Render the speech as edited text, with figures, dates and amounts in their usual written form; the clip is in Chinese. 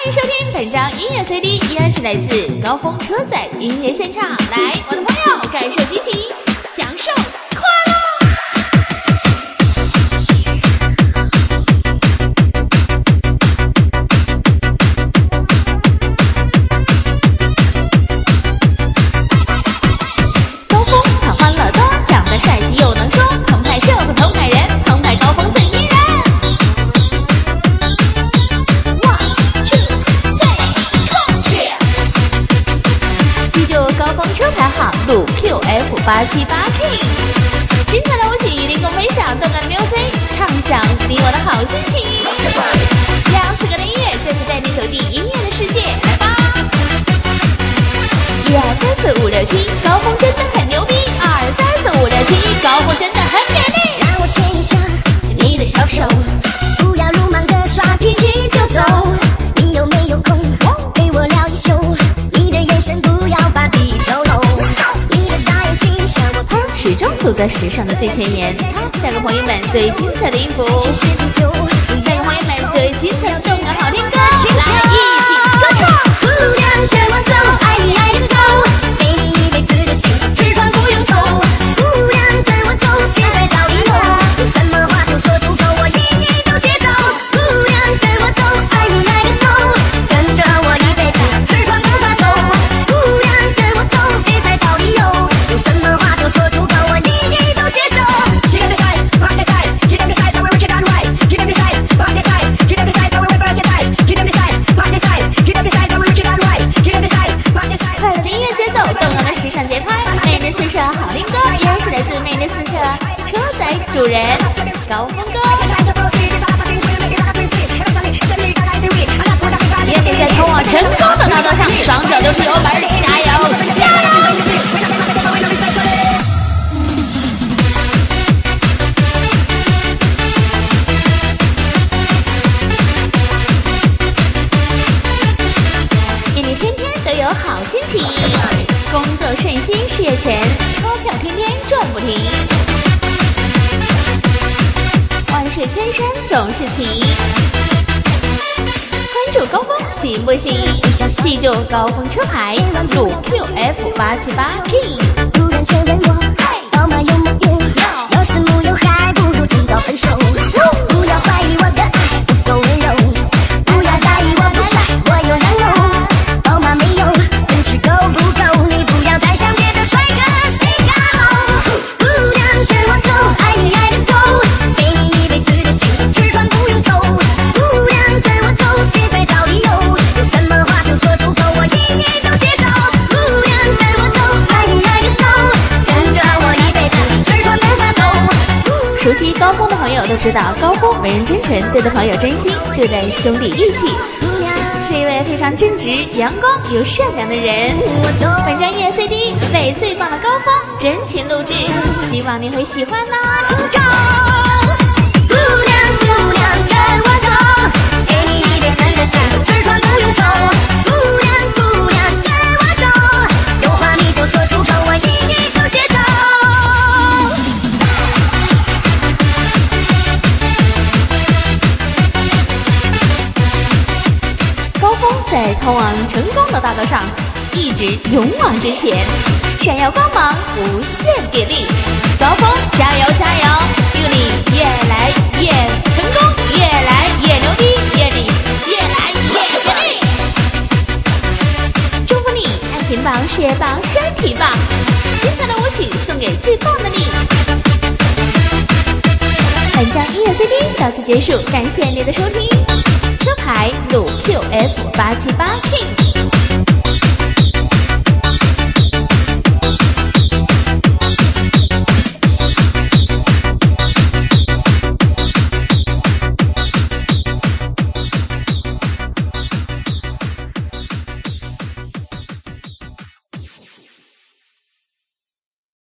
迎收听本张音乐 CD， 依然是来自高峰车载音乐现场。来，我的朋友，感受激情，享受快乐。高峰他欢乐多，长得帅气又能说，澎湃社会澎湃人，澎湃高峰最迷人。高峰车牌号路 QF878K， 精彩的舞曲与您共分享，动感 music， 畅享你我的好心情，让此刻的音乐再次带你走进音乐的世界，来吧！1、2、3、4、5、6、7，高峰真的很牛逼！2、3、4、5、6、7，高峰真的很给力！ 让我牵一下你的小手，不要鲁莽的耍脾气就走。你有没有空陪我聊一宿？你的眼神不要把底透露，你的大眼睛像我。 他始终走在时尚的最前沿，他带给朋友们最精彩的音符，带给朋友们最精彩的动感好听歌，来一起歌唱。 姑娘跟我走，爱你爱得够，给你一辈子的幸福，吃穿不用愁。姑娘跟我走，别再找理由，有什么话就说出口，我一一都接受。姑娘跟我走，爱你爱得够，跟着我一辈子，吃穿不怕愁。姑娘跟我走，别再找理由，有什么话就说出口，我一一都接受。Get on the side, rock the side, get on the side, that way we get on right. Get on the side, rock the side, get on the side, that way we burn the side. Get on the side, rock the side, get on the side, that way we get on right. Get on the side, rock the side. 快乐的音乐节奏，动感的时尚节拍，魅力四射好听歌，依然是来自魅力四射车载主人高峰哥。也得在通往成功的道路上，双脚都是有本，加油加油！愿你天天都有好心情，工作顺心，事业成，钞票天天赚不停，万水千山总是情。关注高峰行不行？记住高峰车牌路 QF878K。 突然间问我，宝马有没有？要是没有，还不如尽早分手。不要怀疑我的爱不够温柔，不要在意我不帅，我有人肉。宝马没有，奔驰够不够？你不要再想别的帅哥 say hello。姑娘跟我走，爱你爱得够，给你一辈子的幸福，吃穿不用愁。姑娘跟我走，别再找理由，有什么话就说出口，我一一都接受。姑娘跟我走，爱你爱得够，跟着我一辈子，吃穿不怕愁。 熟悉高峰的朋友都知道，高峰为人真诚，对待朋友真心，对待兄弟义气，是一位非常正直、阳光又善良的人。本张音乐 CD 为最棒的高峰真情录制，希望你会喜欢呢。 出口，姑娘姑娘跟我走，给你一辈子的幸福，吃穿不用愁。姑娘姑娘跟我走，有话你就说出口，我一一都接受。 高峰在通往成功的道路上一直勇往直前，闪耀光芒，无限给力。高峰加油加油，祝你越来越成功，越来越牛逼，越来越给力。祝福你爱情棒，事业棒，身体棒，精彩的舞曲送给最棒的你。本张音乐 CD 到此结束，感谢你的收听。车牌路 QF878K。